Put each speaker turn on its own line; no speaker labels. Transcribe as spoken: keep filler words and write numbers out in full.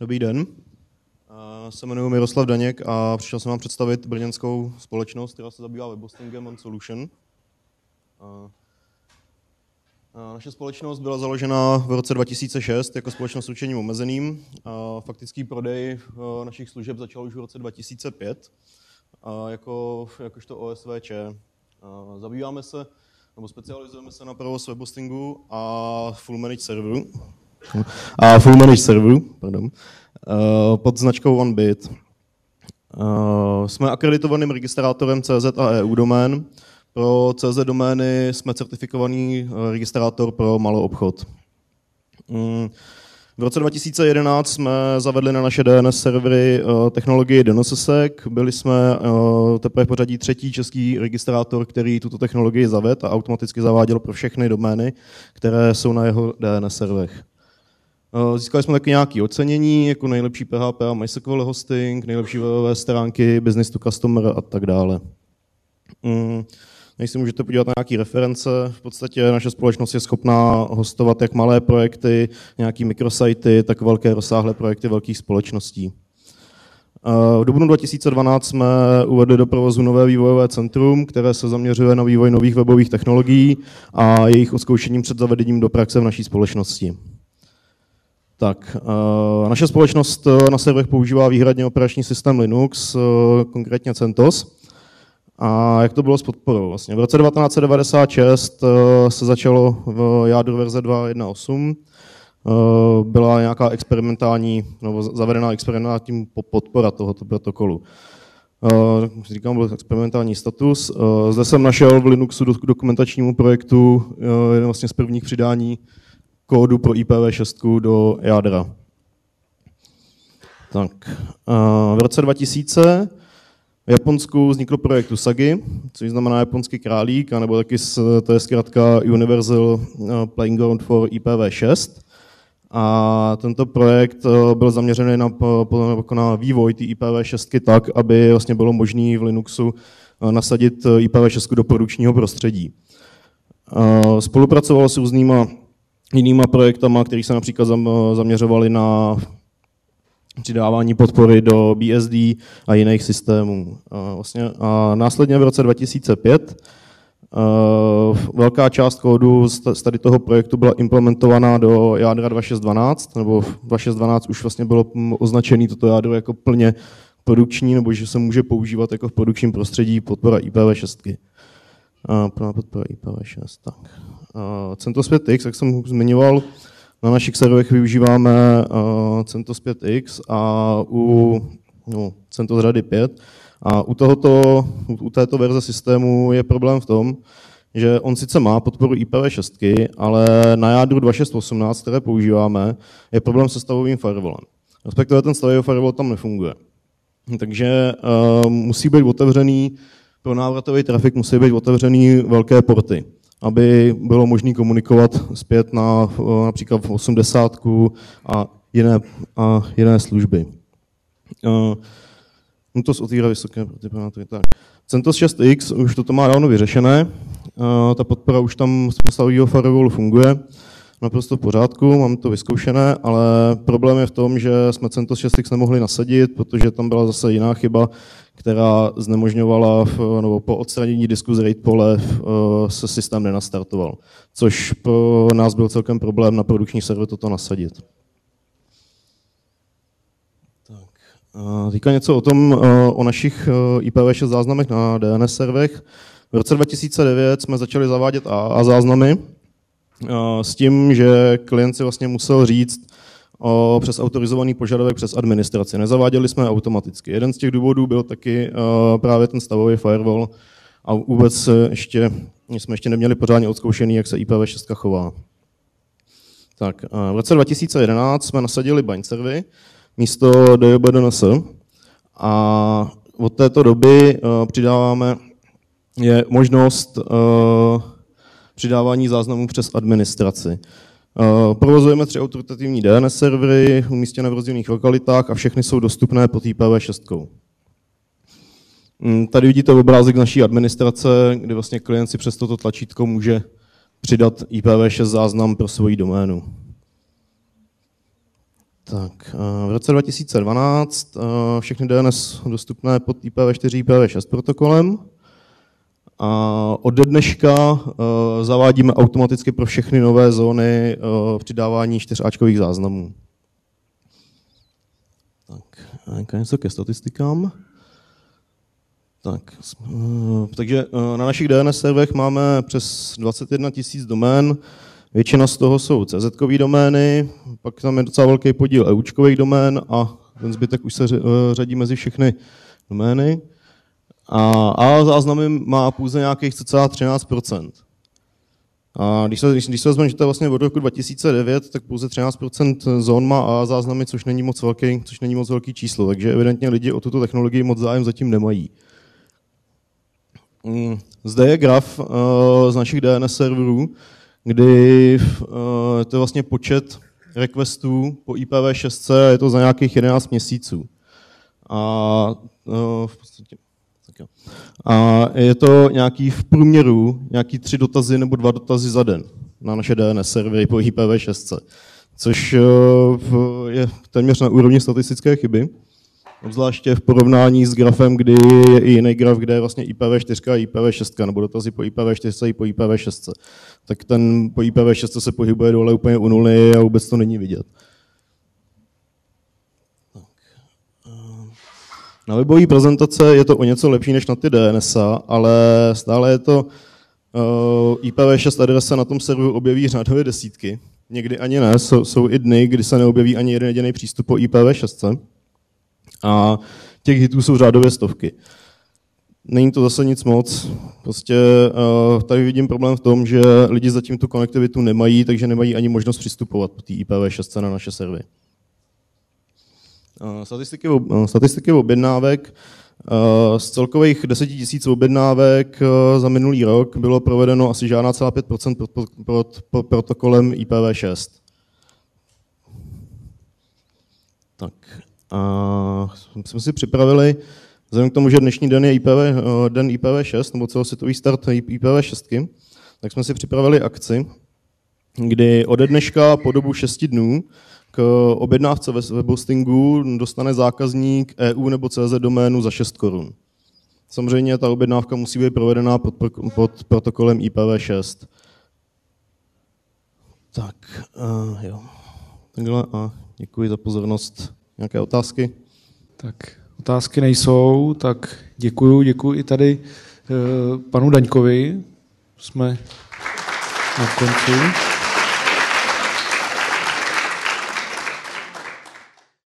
Dobrý den, já se jmenuji Miroslav Daněk a přišel jsem vám představit brněnskou společnost, která se zabývá webhostingem on solution. Naše společnost byla založena v roce dva tisíce šest jako společnost s ručením omezeným. Faktický prodej našich služeb začal už v roce dva tisíce pět jako, jakožto O S V Č. Zabýváme se, nebo specializujeme se na provoz webhostingu a full managed serveru. A full managed serveru, pardon, pod značkou OneBit. Jsme akreditovaným registrátorem C Z a E U domén. Pro C Z domény jsme certifikovaný registrátor pro maloobchod. V roce dva tisíce jedenáct jsme zavedli na naše D N S servery technologii DNSSEC. Byli jsme teprve pořadí třetí český registrátor, který tuto technologii zavedl a automaticky zaváděl pro všechny domény, které jsou na jeho D N S serverech. Získali jsme taky nějaké ocenění, jako nejlepší P H P a MySQL hosting, nejlepší webové stránky, business to customer a tak dále. Než si můžete podívat na nějaké reference, v podstatě naše společnost je schopná hostovat jak malé projekty, nějaké mikrosajty, tak velké rozsáhlé projekty velkých společností. V dubnu dva tisíce dvanáct jsme uvedli do provozu nové vývojové centrum, které se zaměřuje na vývoj nových webových technologií a jejich odzkoušením před zavedením do praxe v naší společnosti. Tak, naše společnost na serverech používá výhradně operační systém Linux, konkrétně CentOS. A jak to bylo s podporou? Vlastně v roce devatenáct set devadesát šest se začalo v jádru verze dva tečka jedna tečka osm. Byla nějaká experimentální, nebo zavedená experimentální podpora tohoto protokolu. Jak říkám, byl experimentální status. Zde jsem našel v Linuxu dokumentačnímu projektu jeden vlastně z prvních přidání kódu pro I P v šest do jádra. Tak, v roce dva tisíce v Japonsku vznikl projekt Usagi, což znamená japonský králík, anebo taky to je zkrátka Universal Playing Ground for I P v šest. A tento projekt byl zaměřený na, na vývoj té I P v šest tak, aby vlastně bylo možné v Linuxu nasadit I P v šest do produkčního prostředí. Spolupracovalo s různýma jinýma projektama, které se například zaměřovaly na přidávání podpory do B S D a jiných systémů. A vlastně, a následně v roce dva tisíce pět velká část kódu z tady toho projektu byla implementovaná do jádra dva tečka šest tečka dvanáct, nebo dva tečka šest tečka dvanáct už vlastně bylo označené toto jádro jako plně produkční, nebo že se může používat jako v produkčním prostředí podpora I P v šest. Plná podpora I P v šest. Tak. CentOS pět X, jak jsem zmiňoval, na našich serverech využíváme uh, CentOS pět X a u no, CentOS řady pět. A u, tohoto, u této verze systému je problém v tom, že on sice má podporu I P v šest, ale na jádru dva tečka šest tečka osmnáct, které používáme, je problém se stavovým firewallem. Respektive ten stavový firewall tam nefunguje. Takže uh, musí být otevřený, pro návratový trafik musí být otevřený velké porty, aby bylo možné komunikovat zpět na například v osmdesátku a jiné, a jiné služby. Uh, to otvírá vysoké protipredátory. Tak. CentOS šest X už toto má dávno vyřešené. Uh, ta podpora už tam z stavového firewallu funguje. Naprosto v pořádku, mám to vyzkoušené, ale problém je v tom, že jsme CentOS šest X nemohli nasadit, protože tam byla zase jiná chyba, která znemožňovala, nebo po odstranění disku z RAID pole se systém nenastartoval, což pro nás byl celkem problém na produkční server toto nasadit. Tak. Teďka něco o tom, o našich I P v šest záznamech na D N S serverech. V roce dva tisíce devět jsme začali zavádět A A záznamy s tím, že klient si vlastně musel říct o, přes autorizovaný požadavek přes administraci. Nezaváděli jsme automaticky. Jeden z těch důvodů byl taky uh, právě ten stavový firewall a vůbec ještě, jsme ještě neměli pořádně odzkoušený, jak se I P v šest chová. Tak, uh, v roce dva tisíce jedenáct jsme nasadili bind servery místo D J B D N S a od této doby uh, přidáváme je možnost uh, přidávání záznamů přes administraci. Uh, provozujeme tři autoritativní D N S servery umístěné v rozdílných lokalitách a všechny jsou dostupné pod I P v šest. Tady vidíte obrázek naší administrace, kdy vlastně klient si přes toto tlačítko může přidat I P v šest záznam pro svoji doménu. Tak, v roce dva tisíce dvanáct všechny D N S dostupné pod I P v čtyři I P v šest protokolem. A od dneška zavádíme automaticky pro všechny nové zóny přidávání čtyřáčkových záznamů. Tak, něco ke statistikám. Tak, takže na našich D N S serverech máme přes dvacet jedna tisíc domén. Většina z toho jsou C Z-kové domény, pak tam je docela velký podíl E U čkových domén a ten zbytek už se řadí mezi všechny domény. A A záznamy má pouze nějakých cca třináct procent. A když se, když se vezmeme, že to je vlastně od roku dva tisíce devět, tak pouze třináct procent zón má A záznamy, což není moc velký, což není moc velký číslo, takže evidentně lidi o tuto technologii moc zájem zatím nemají. Zde je graf z našich D N S serverů, kdy to je vlastně počet requestů po I P v šest, je to za nějakých jedenáct měsíců. A v podstatě A je to nějaký v průměru, nějaký tři dotazy nebo dva dotazy za den na naše D N S servery po I P v šest, což je téměř na úrovni statistické chyby. Obzvláště v porovnání s grafem, kdy je i jiný graf, kde je vlastně I P v čtyři a I P v šest, nebo dotazy po I P v čtyři i po I P v šest. Tak ten po I P v šest se pohybuje dole úplně u nuly a vůbec to není vidět. Na webové prezentace je to o něco lepší než na ty D N S, ale stále je to uh, I P v šest adresa na tom serveru objeví řádově desítky. Někdy ani ne, jsou, jsou i dny, kdy se neobjeví ani jeden jediný přístup po I P v šest. A těch hitů jsou řádově stovky. Není to zase nic moc. Prostě uh, tady vidím problém v tom, že lidi zatím tu konektivitu nemají, takže nemají ani možnost přistupovat po té I P v šest na naše servery. Statistiky, statistiky objednávek. Z celkových deset tisíc objednávek za minulý rok bylo provedeno asi žádná celá pět procent pod, pod, pod, pod protokolem I P v šest. Tak, a jsme si připravili, vzhledem k tomu, že dnešní den je I P V, den I P v šest, nebo celosvětový start I P v šest, tak jsme si připravili akci, kdy ode dneška po dobu šesti dnů k objednávce webhostingu dostane zákazník E U nebo C Z doménu za šest korun. Samozřejmě ta objednávka musí být provedená pod, pod protokolem I P v šest. Tak, uh, jo. Takhle a děkuji za pozornost. Nějaké otázky?
Tak, otázky nejsou, tak děkuji, děkuji i tady uh, panu Daňkovi. Jsme na konci.